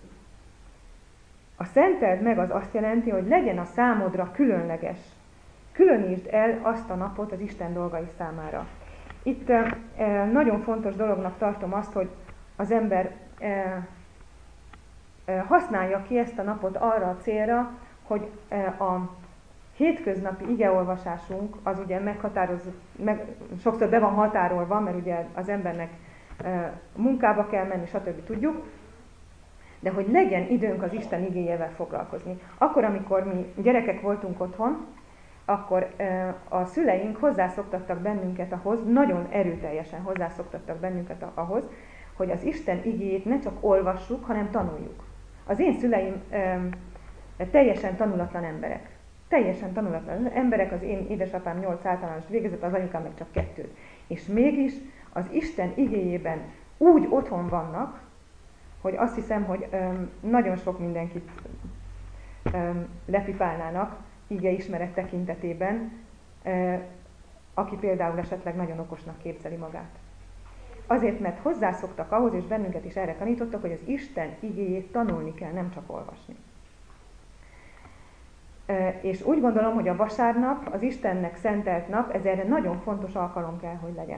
a szenteld meg az azt jelenti, hogy legyen a számodra különleges. Különítsd el azt a napot az Isten dolgai számára. Itt e, nagyon fontos dolognak tartom azt, hogy az ember e, e, használja ki ezt a napot arra a célra, hogy e, a hétköznapi igeolvasásunk az ugye meghatároz, meg, sokszor be van határolva, mert ugye az embernek e, munkába kell menni, stb. Tudjuk, de hogy legyen időnk az Isten igéjével foglalkozni. Akkor, amikor mi gyerekek voltunk otthon, akkor e, a szüleink hozzászoktattak bennünket ahhoz, nagyon erőteljesen hozzászoktattak bennünket ahhoz, hogy az Isten igéjét ne csak olvassuk, hanem tanuljuk. Az én szüleim e, teljesen tanulatlan emberek. Teljesen tanulatlan emberek, az én édesapám nyolc általánost végezett, az anyukám meg csak kettőt. És mégis az Isten igéjében úgy otthon vannak, hogy azt hiszem, hogy öm, nagyon sok mindenkit öm, lepipálnának igeismeret tekintetében, öm, aki például esetleg nagyon okosnak képzeli magát. Azért, mert hozzászoktak ahhoz, és bennünket is erre tanítottak, hogy az Isten igéjét tanulni kell, nem csak olvasni. És úgy gondolom, hogy a vasárnap, az Istennek szentelt nap, ez erre nagyon fontos alkalom kell, hogy legyen.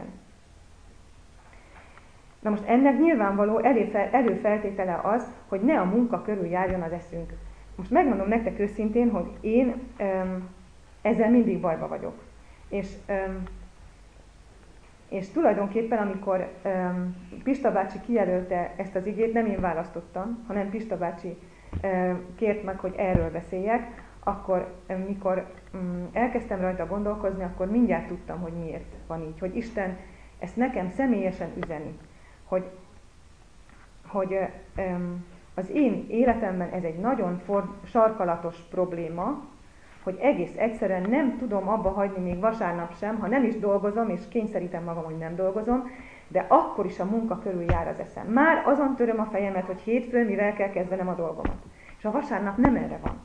Na most ennek nyilvánvaló előfeltétele az, hogy ne a munka körül járjon az eszünk. Most megmondom nektek őszintén, hogy én öm, ezzel mindig bajba vagyok. És, öm, és tulajdonképpen, amikor öm, Pista bácsi kijelölte ezt az igét, nem én választottam, hanem Pista bácsi öm, kért meg, hogy erről beszéljek, akkor, mikor um, elkezdtem rajta gondolkozni, akkor mindjárt tudtam, hogy miért van így. Hogy Isten ezt nekem személyesen üzeni. Hogy, hogy um, az én életemben ez egy nagyon for, sarkalatos probléma, hogy egész egyszerűen nem tudom abba hagyni még vasárnap sem, ha nem is dolgozom, és kényszerítem magam, hogy nem dolgozom, de akkor is a munka körül jár az eszem. Már azon töröm a fejemet, hogy hétfőn mivel kell kezdenem a dolgomat. És a vasárnap nem erre van.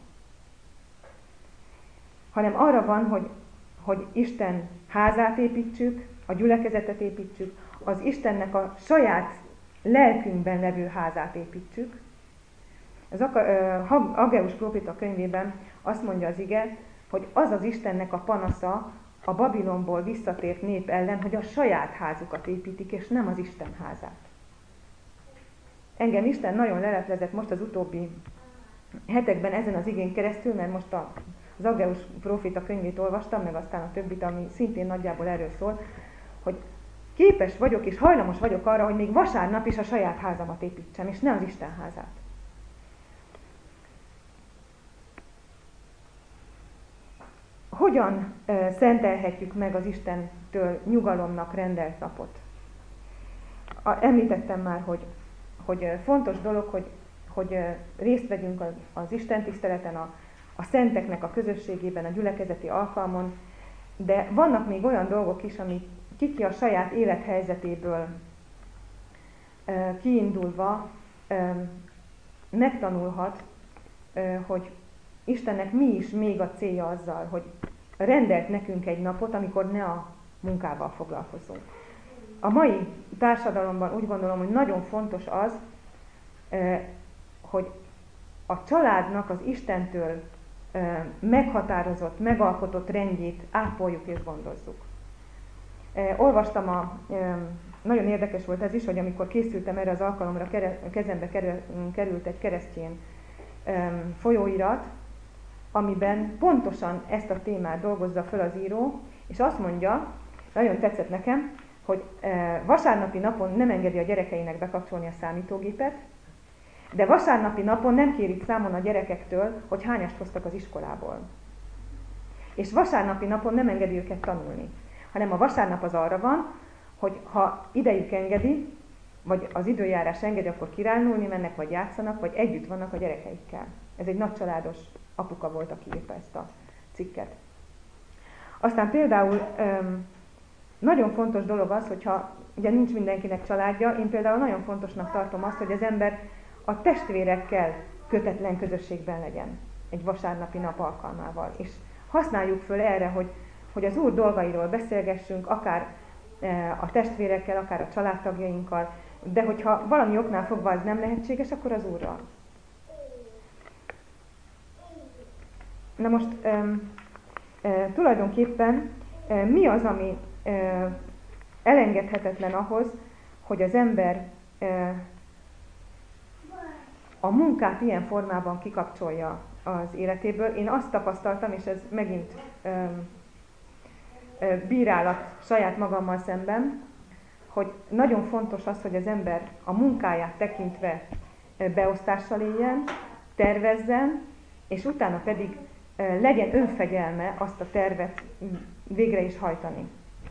Hanem arra van, hogy, hogy Isten házát építsük, a gyülekezetet építsük, az Istennek a saját lelkünkben levő házát építsük. Az Aggeus próféta könyvében azt mondja az ige, hogy az az Istennek a panasza a Babilonból visszatért nép ellen, hogy a saját házukat építik, és nem az Isten házát. Engem Isten nagyon leleplezett most az utóbbi hetekben ezen az igén keresztül, mert most a az Aggeus próféta könyvét olvastam, meg aztán a többit, ami szintén nagyjából erről szól, hogy képes vagyok és hajlamos vagyok arra, hogy még vasárnap is a saját házamat építsem, és ne az Isten házát. Hogyan uh, szentelhetjük meg az Istentől nyugalomnak rendelt napot? A, említettem már, hogy, hogy fontos dolog, hogy, hogy részt vegyünk az Isten tiszteleten, a, a szenteknek a közösségében, a gyülekezeti alkalmon, de vannak még olyan dolgok is, amik kiki a saját élethelyzetéből kiindulva megtanulhat, hogy Istennek mi is még a célja azzal, hogy rendelt nekünk egy napot, amikor ne a munkával foglalkozunk. A mai társadalomban úgy gondolom, hogy nagyon fontos az, hogy a családnak az Istentől meghatározott, megalkotott rendjét ápoljuk és gondozzuk. Olvastam, a, nagyon érdekes volt ez is, hogy amikor készültem erre az alkalomra, kezembe került egy keresztény folyóirat, amiben pontosan ezt a témát dolgozza föl az író, és azt mondja, nagyon tetszett nekem, hogy vasárnapi napon nem engedi a gyerekeinek bekapcsolni a számítógépet, de vasárnapi napon nem kérik számon a gyerekektől, hogy hányast hoztak az iskolából. És vasárnapi napon nem engedi őket tanulni, hanem a vasárnap az arra van, hogy ha idejük engedi, vagy az időjárás engedi, akkor kirándulni mennek, vagy játszanak, vagy együtt vannak a gyerekeikkel. Ez egy nagycsaládos apuka volt, aki írta ezt a cikket. Aztán például nagyon fontos dolog az, hogyha ugye nincs mindenkinek családja, én például nagyon fontosnak tartom azt, hogy az ember a testvérekkel kötetlen közösségben legyen egy vasárnapi nap alkalmával. És használjuk föl erre, hogy, hogy az Úr dolgairól beszélgessünk, akár a testvérekkel, akár a családtagjainkkal, de hogyha valami oknál fogva ez nem lehetséges, akkor az Úrral. Na most e, e, tulajdonképpen e, mi az, ami e, elengedhetetlen ahhoz, hogy az ember e, a munkát ilyen formában kikapcsolja az életéből. Én azt tapasztaltam, és ez megint e, e, bírálat saját magammal szemben, hogy nagyon fontos az, hogy az ember a munkáját tekintve beosztással éljen, tervezzen, és utána pedig legyen önfegyelme azt a tervet végre is hajtani.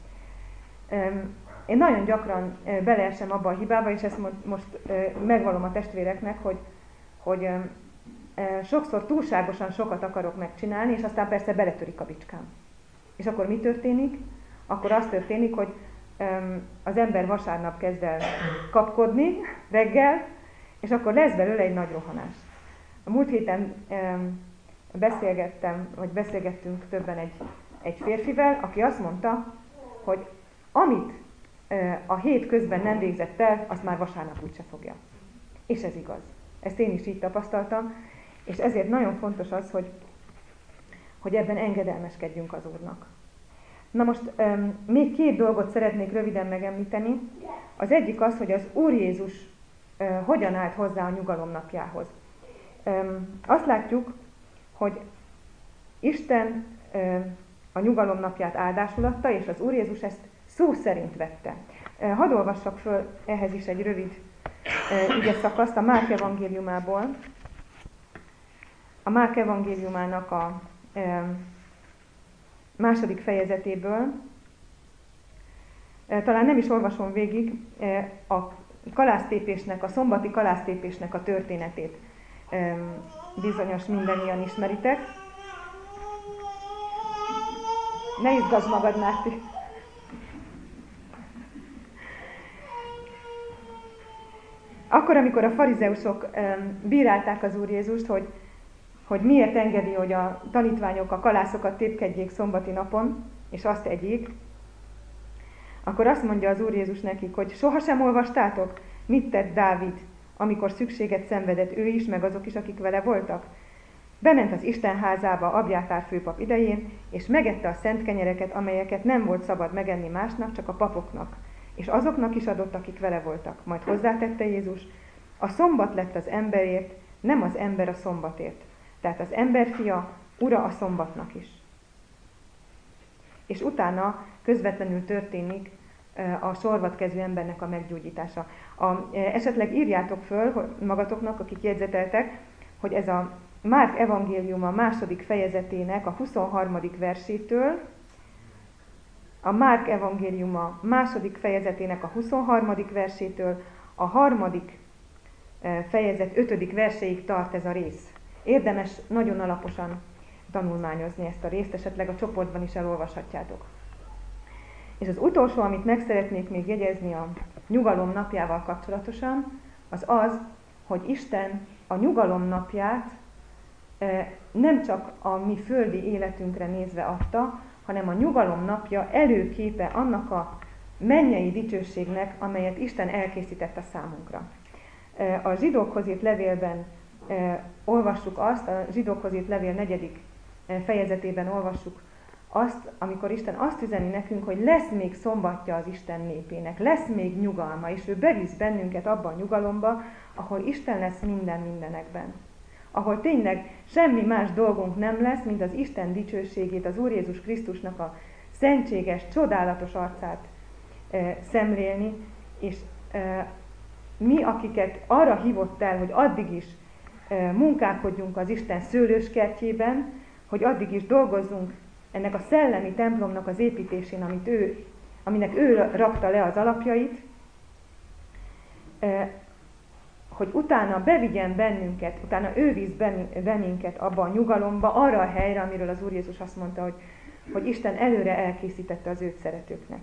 Én nagyon gyakran beleesem abba a hibába, és ezt most megvallom a testvéreknek, hogy, hogy sokszor túlságosan sokat akarok megcsinálni, és aztán persze beletörik a bicskám. És akkor mi történik? Akkor az történik, hogy az ember vasárnap kezd el kapkodni reggel, és akkor lesz belőle egy nagy rohanás. A múlt héten beszélgettem, vagy beszélgettünk többen egy, egy férfivel, aki azt mondta, hogy amit a hét közben nem végzett el, azt már vasárnap úgyse fogja. És ez igaz. Ezt én is így tapasztaltam, és ezért nagyon fontos az, hogy, hogy ebben engedelmeskedjünk az Úrnak. Na most um, még két dolgot szeretnék röviden megemlíteni. Az egyik az, hogy az Úr Jézus uh, hogyan állt hozzá a nyugalom napjához. Um, azt látjuk, hogy Isten uh, a nyugalom napját áldásul adta, és az Úr Jézus ezt szó szerint vette. Uh, hadd olvassak föl ehhez is egy rövid uh, ige szakaszt a Márk evangéliumából. A Márk evangéliumának a um, második fejezetéből. Talán nem is olvasom végig a kalásztépésnek, a szombati kalásztépésnek a történetét. Bizonyos mindannyian ismeritek. Ne izgasd magad, Márti! Akkor, amikor a farizeusok bírálták az Úr Jézust, hogy hogy miért engedi, hogy a tanítványok a kalászokat tépkedjék szombati napon, és azt tegyék, akkor azt mondja az Úr Jézus nekik, hogy sohasem olvastátok, mit tett Dávid, amikor szükséget szenvedett ő is, meg azok is, akik vele voltak. Bement az Isten házába Abjátár főpap idején, és megette a szent kenyereket, amelyeket nem volt szabad megenni másnak, csak a papoknak, és azoknak is adott, akik vele voltak. Majd hozzátette Jézus, a szombat lett az emberért, nem az ember a szombatért. Tehát az emberfia ura a szombatnak is. És utána közvetlenül történik a sorvadkezű embernek a meggyógyítása. A, esetleg írjátok föl magatoknak, akik jegyzeteltek, hogy ez a Márk evangéliuma második fejezetének a huszonharmadik versétől, a Márk evangéliuma második fejezetének a huszonharmadik versétől, a harmadik fejezet ötödik verseig tart ez a rész. Érdemes nagyon alaposan tanulmányozni ezt a részt, esetleg a csoportban is elolvashatjátok. És az utolsó, amit meg szeretnék még jegyezni a nyugalom napjával kapcsolatosan, az az, hogy Isten a nyugalom napját nem csak a mi földi életünkre nézve adta, hanem a nyugalom napja előképe annak a mennyei dicsőségnek, amelyet Isten elkészített a számunkra. A zsidókhoz írt levélben olvassuk azt, a zsidókhoz írt levél negyedik fejezetében olvassuk azt, amikor Isten azt üzeni nekünk, hogy lesz még szombatja az Isten népének, lesz még nyugalma, és ő bevisz bennünket abba a nyugalomba, ahol Isten lesz minden mindenekben. Ahol tényleg semmi más dolgunk nem lesz, mint az Isten dicsőségét, az Úr Jézus Krisztusnak a szentséges, csodálatos arcát e, szemlélni, és e, mi, akiket arra hívott el, hogy addig is e, munkálkodjunk az Isten szőlőskertjében, hogy addig is dolgozzunk ennek a szellemi templomnak az építésén, amit ő, aminek ő rakta le az alapjait, e, hogy utána bevigyen bennünket, utána ő visz bennünket abba a nyugalomba, arra a helyre, amiről az Úr Jézus azt mondta, hogy, hogy Isten előre elkészítette az őt szeretőknek.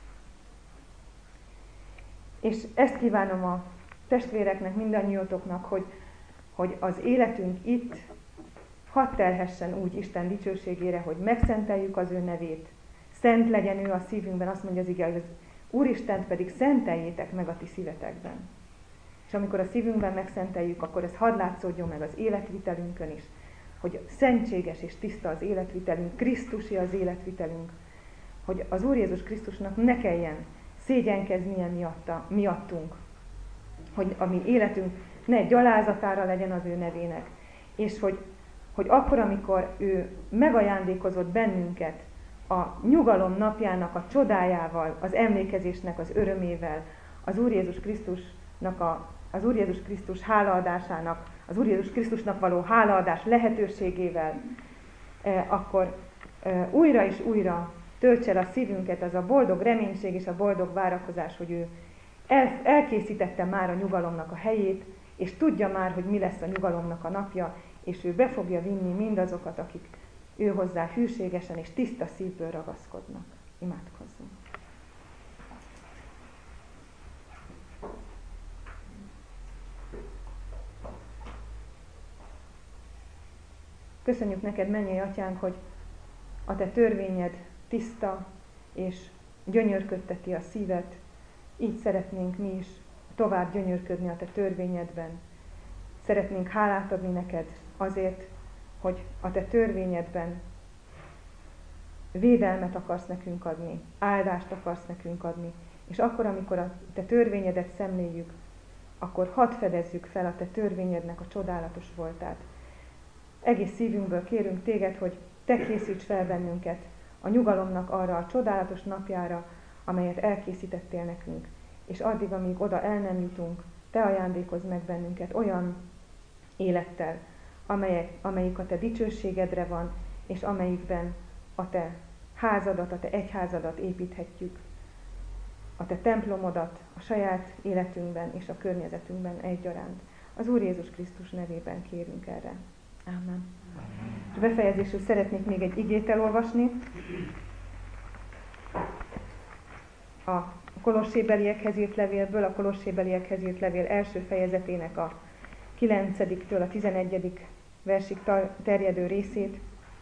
És ezt kívánom a testvéreknek, mindannyiótoknak, hogy, hogy az életünk itt hadd telhessen úgy Isten dicsőségére, hogy megszenteljük az ő nevét, szent legyen ő a szívünkben, azt mondja az ige, hogy az Úristent pedig szenteljétek meg a ti szívetekben. És amikor a szívünkben megszenteljük, akkor ez hadd látszódjon meg az életvitelünkön is, hogy szentséges és tiszta az életvitelünk, Krisztusi az életvitelünk, hogy az Úr Jézus Krisztusnak ne kelljen szégyenkeznie miatta, miattunk, hogy a mi életünk ne gyalázatára legyen az ő nevének, és hogy, hogy akkor, amikor ő megajándékozott bennünket a nyugalom napjának a csodájával, az emlékezésnek az örömével, az Úr Jézus Krisztusnak a az Úr Jézus Krisztus hálaadásának, az Úr Jézus Krisztusnak való hálaadás lehetőségével, akkor újra és újra töltse el a szívünket az a boldog reménység és a boldog várakozás, hogy ő el, elkészítette már a nyugalomnak a helyét, és tudja már, hogy mi lesz a nyugalomnak a napja, és ő be fogja vinni mindazokat, akik ő hozzá hűségesen és tiszta szívből ragaszkodnak. Imádkozzunk! Köszönjük neked, mennyei atyánk, hogy a te törvényed tiszta és gyönyörködteti a szívet. Így szeretnénk mi is tovább gyönyörködni a te törvényedben. Szeretnénk hálát adni neked azért, hogy a te törvényedben védelmet akarsz nekünk adni, áldást akarsz nekünk adni, és akkor, amikor a te törvényedet szemléljük, akkor hadd fedezzük fel a te törvényednek a csodálatos voltát. Egész szívünkből kérünk téged, hogy te készíts fel bennünket a nyugalomnak arra a csodálatos napjára, amelyet elkészítettél nekünk. És addig, amíg oda el nem jutunk, te ajándékozz meg bennünket olyan élettel, amelyek, amelyik a te dicsőségedre van, és amelyikben a te házadat, a te egyházadat építhetjük. A te templomodat a saját életünkben és a környezetünkben egyaránt. Az Úr Jézus Krisztus nevében kérünk erre. Ámen. És befejezésül szeretnék még egy igét elolvasni. A Kolossébeliekhez írt levélből, a Kolossébeliekhez írt levél első fejezetének a kilencediktől a tizenegyedik versig terjedő részét.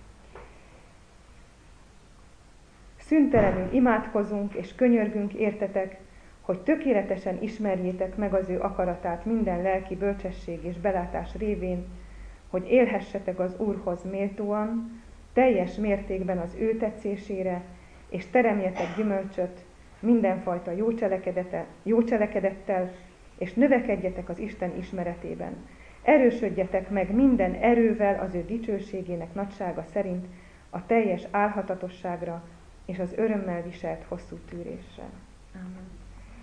Szüntelenül imádkozunk és könyörgünk értetek, hogy tökéletesen ismerjétek meg az ő akaratát minden lelki bölcsesség és belátás révén, hogy élhessetek az Úrhoz méltóan, teljes mértékben az ő tetszésére, és teremjetek gyümölcsöt mindenfajta jó, cselekedete, jó cselekedettel, és növekedjetek az Isten ismeretében. Erősödjetek meg minden erővel az ő dicsőségének nagysága szerint a teljes álhatatosságra és az örömmel viselt hosszú tűréssel. Ámen.